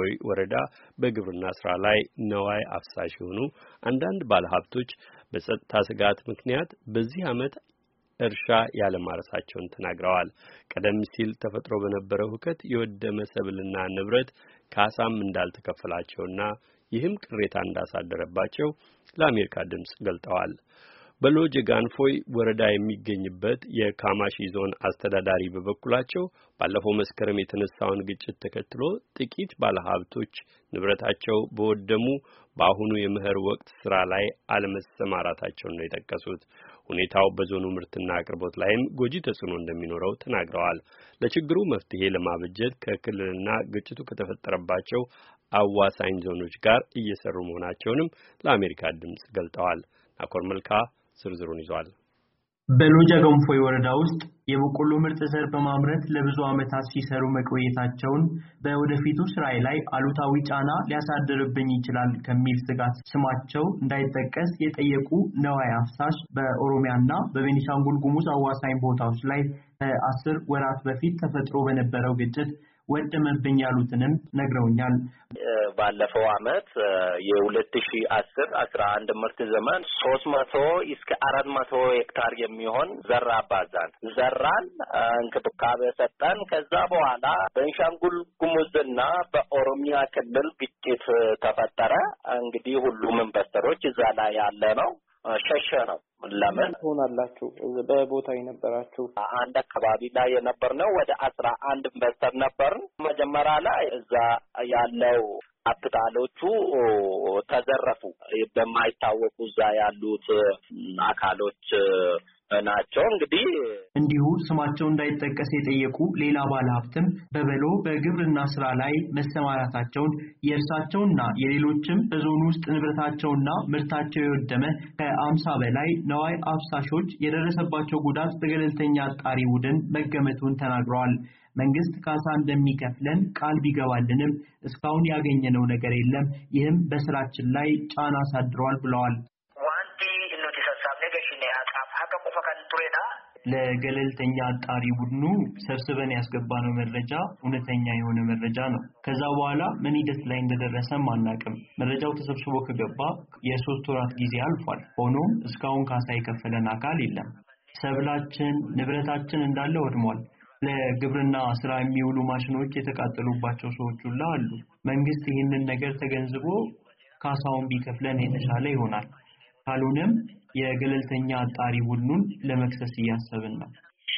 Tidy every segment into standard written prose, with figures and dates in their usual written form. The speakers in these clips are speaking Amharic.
ገንፎይ ወረዳ በግብርና ስራ ላይ ነዋይ አፍሳሽ የሆኑ አንዳንድ ባለሀብቶች በጸጥታ ስጋት ምክንያት በዚህ ዓመት እርሻ ያለማረሳቸውን ተናግረዋል። ቀደም ሲል ተፈጥሮ በነበረው ሁከት የወደመ ሰብልና ንብረት ካሳም እንዳልተከፈላቸውና ይህም ቅሬታ እንዳሳደረባቸው ለአሜሪካ ድምጽ ገልጠዋል። በሎጀ ጋንፎይ ወረዳ የሚገኝበት የካማሺ ዞን አስተዳዳሪ በበኩላቸው ባለፈው መስከረም የተነሳውን ግጭት ተከትሎ ጥቂት ባለሀብቶች ንብረታቸው በወደሙ በአሁኑ የመኸር ወቅት ስራ ላይ አለመሰማራታቸውን ነው የጠቀሱት። ሁኔታው በዞኑ ምርትና አቅርቦት ላይም ጎጂ ተጽዕኖ እንደሚኖረው ተናግረዋል። ለችግሩ መፍትሄ ለማበጀት ከክልልና ግጭቱ ከተፈጠረባቸው አዋሳኝ ዞኖች ጋር እየሰሩ መሆናቸውንም ለአሜሪካ ድምጽ ገልጠዋል። ናኮር መልካ ዝርዝሩን ይዟል። በሎጀ ጋንፎይ ወረዳ ውስጥ የበቆሎ ምርጥ ዘር በማምረት ለብዙ ዓመታት ሲሰሩ መቆየታቸውን በወደፊቱ ስራይ ላይ አሉታዊ ጫና ሊያሳድርብኝ ይችላል ከሚል ስጋት ስማቸው እንዳይጠቀስ የጠየቁ ነዋይ አፍሳሽ በኦሮሚያና በቤኒሻንጉል ጉሙዝ አዋሳኝ ቦታዎች ላይ ከ10 ወራት በፊት ተፈጥሮ በነበረው ግጭት ወደመብኝ ያሉትንም ነግረውኛል። ባለፈው አመት የ2010-11 ምርት ዘመን 300 እስከ 400 ሄክታር የሚሆን ዘር አባዛን ዘራን እንክብካቤ ሰጠን። ከዛ በኋላ በቤኒሻንጉል ጉሙዝና በኦሮሚያ ክልል ግጭት ተፈጠረ። እንግዲህ ሁሉም ኢንቨስተሮች እዛ ላይ ያለ ነው ሸሸ ነው። ለምን ሆናላችሁ? በቦታው የነበራችሁ አንድ አካባቢ ላይ የነበርነው ወደ 11 ኢንቨስተር ነበር። መጀመሪያ ላይ እዛ ያለው ካፒታሎቹ ተዘረፉ። በማይታወቁ እዛ ያሉት አካሎች ናቸው። እንዲሁ ስማቸው እንዳይጠቀስ የጠየቁ ሌላ ባለሀብትም በበሎ በግብርና ስራ ላይ መሰማራታቸውን የእርሳቸውና የሌሎችም በዞኑ ውስጥ ንብረታቸውና ምርታቸው የወደመ ከ50 በላይ ነዋይ አፍሳሾች የደረሰባቸው ጉዳት በገለልተኛ አጣሪ ቡድን መገመቱን ተናግረዋል። መንግስት ካሳ እንደሚከፍለን ቃል ቢገባልንም እስካሁን ያገኘነው ነገር የለም። ይህም በስራችን ላይ ጫና አሳድሯል ብለዋል። ለገለልተኛ አጣሪ ቡድኑ ሰብስበን ያስገባነው መረጃ እውነተኛ የሆነ መረጃ ነው። ከዛ በኋላ ምን ሂደት ላይ እንደደረሰም አናውቅም። መረጃው ተሰብስቦ ከገባ የ3 ወራት ጊዜ አልፏል። ሆኖም እስካሁን ካሳ የከፈለን አካል የለም። ሰብላችን ንብረታችን እንዳለ ወድሟል። ለግብርና ስራ የሚውሉ ማሽኖች የተቃጠሉባቸው ሰዎች ሁሉ አሉ። መንግስት ይህንን ነገር ተገንዝቦ ካሳውን ቢከፍለን የተሻለ ይሆናል። ካልሆነም የገለልተኛ አጣሪ ቡድኑን ለመክሰስ እያሰብን ነው።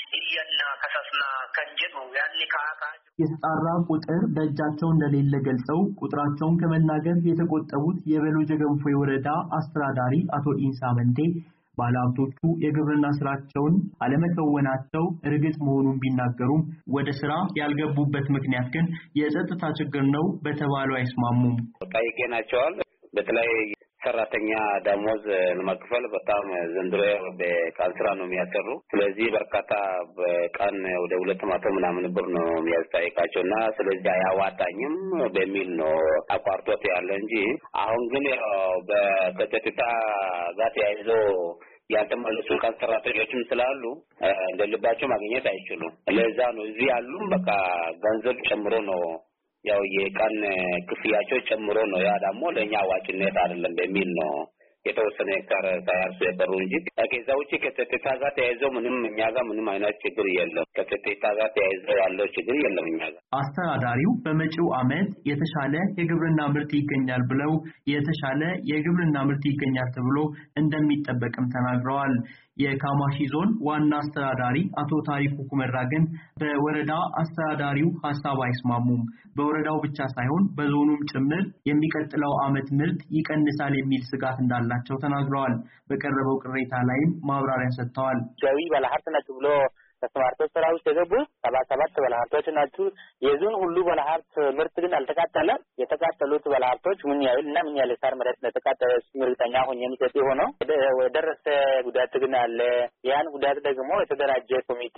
የተጣራ ቁጥር በእጃቸው እንደሌለ ገልጸው ቁጥራቸውን ከመናገር የተቆጠቡት የበሎጀ ጋንፎይ ወረዳ አስተዳዳሪ አቶ ኢንሳ መንቴ ባለሀብቶቹ የግብርና ስራቸውን አለመከወናቸው እርግጥ መሆኑን ቢናገሩም ወደ ስራ ያልገቡበት ምክንያት ግን የጸጥታ ችግር ነው በተባለው አይስማሙም። ጠይቀናቸዋል። በተለይ ሰራተኛ ደሞዝ ለማክፈል በጣም ዘንድሮ በቃል ስራ ነው የሚያሰሩ። ስለዚህ በርካታ በቀን ወደ 200 ምናምን ብር ነው የሚያስጠይቃቸውና ስለዚህ አያዋጣኝም በሚል ነው አቋርጦት ያለ እንጂ አሁን ግን በጸጥታ ጋር ተያይዞ ያልተመለሱ ቀን ሰራተኞችም ስላሉ እንደልባቸው ማግኘት አይችሉም። ለዛ ነው እዚህ ያሉም በቃ ገንዘብ ጨምሮ ነው ያው የቀን ክፍያቸው ጨምሮ ነው። ያ ደግሞ ለኛ ዋጭነት አይደለም በሚል ነው የተወሰነ ሄክታር ሳያርሱ የበሩ እንጂ ከዛ ውጪ ከጸጥታ ጋር ተያይዞ ምንም እኛ ጋር ምንም አይነት ችግር የለም። ከጸጥታ ጋር ተያይዞ ያለው ችግር የለም እኛ ጋር። አስተዳዳሪው በመጪው ዓመት የተሻለ የግብርና ምርት ይገኛል ብለው የተሻለ የግብርና ምርት ይገኛል ተብሎ እንደሚጠበቅም ተናግረዋል። የካማሺ ዞን ዋና አስተዳዳሪ አቶ ታሪኩ ኩመራ ግን በወረዳ አስተዳዳሪው ሐሳብ አይስማሙም። በወረዳው ብቻ ሳይሆን በዞኑም ጭምር የሚቀጥለው ዓመት ምርት ይቀንሳል የሚል ስጋት እንዳላቸው ተናግረዋል። በቀረበው ቅሬታ ላይም ማብራሪያ ሰጥተዋል። ጃዊ ባለሀብት ናቸው ብሎ ተስማርቶች ስራው ተገቡት 77 ባለሀብቶች ናቸው። የዞን ሁሉ ባለሀብት ምርት ግን አልተቃጠለም። የተቃጠሉት ባለሀብቶች ምን ያህልና ምን ያህል ሳር መሬት ለተቃጠለ ምርተኛ ሆኜ የሚሰጥ ሆኖ ደረሰ ጉዳት ግን አለ። ያን ጉዳት ደግሞ የተደራጀ ኮሚቴ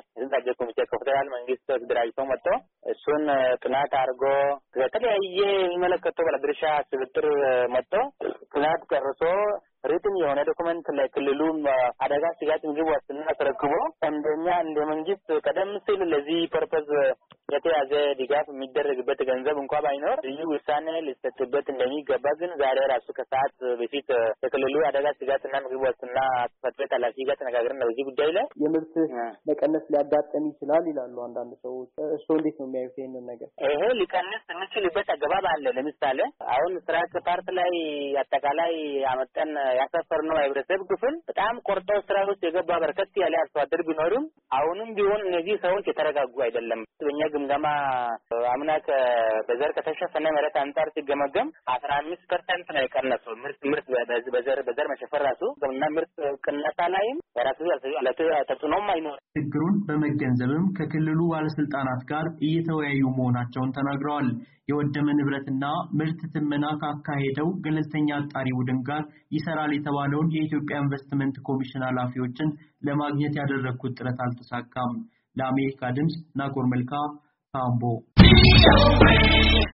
ከፌደራል መንግስት ተደራጅቶ መጥቶ እሱን ጥናት አድርጎ ከተለያየ የሚመለከተው ባለድርሻ ስብጥር መጥቶ ጥናት ቀርጾ ሪትን የሆነ ዶክመንት ለክልሉ አደጋ ስጋት ምግብ ዋስትና ተረክቦ እንደኛ እንደ መንግስት ቀደም ሲል ለዚህ ፐርፐዝ የተያዘ ድጋፍ የሚደረግበት ገንዘብ እንኳን ባይኖር ልዩ ውሳኔ ሊሰጥበት እንደሚገባ ግን ዛሬ ራሱ ከሰዓት በፊት የክልሉ አደጋ ስጋትና ምግብ ዋስትና ጽሕፈት ቤት ኃላፊ ጋር ተነጋግረን በዚህ ጉዳይ ላይ የምርት መቀነስ ሊያጋጥም ይችላል ይላሉ አንዳንድ ሰዎች። እሱ እንዴት ነው የሚያዩት ይሄንን ነገር? ይሄ ሊቀንስ የሚችልበት አገባብ አለ። ለምሳሌ አሁን ስራክ ፓርት ላይ አጠቃላይ አመጣን ያሰፈርነው ህብረተሰብ ክፍል በጣም ቆርጦ ስራ ውስጥ የገባ በርከት ያለ አርሶ አደር ቢኖርም አሁንም ቢሆን እነዚህ ሰዎች የተረጋጉ አይደለም። በእኛ ግምገማ አምና በዘር ከተሸፈነ መሬት አንጻር ሲገመገም 15% ነው የቀነሰው ምርት በዘር መሸፈን ራሱ እና ምርት ቅነሳ ላይም ራሱ ተጽዕኖም አይኖርም። ችግሩን በመገንዘብም ከክልሉ ባለስልጣናት ጋር እየተወያዩ መሆናቸውን ተናግረዋል። የወደመ ንብረትና ምርት ትመና ካካሄደው ገለልተኛ አጣሪ ቡድን ጋር ይሰራል የተባለውን የኢትዮጵያ ኢንቨስትመንት ኮሚሽን ኃላፊዎችን ለማግኘት ያደረኩት ጥረት አልተሳካም። ለአሜሪካ ድምጽ ናኮር መልካ ካምቦ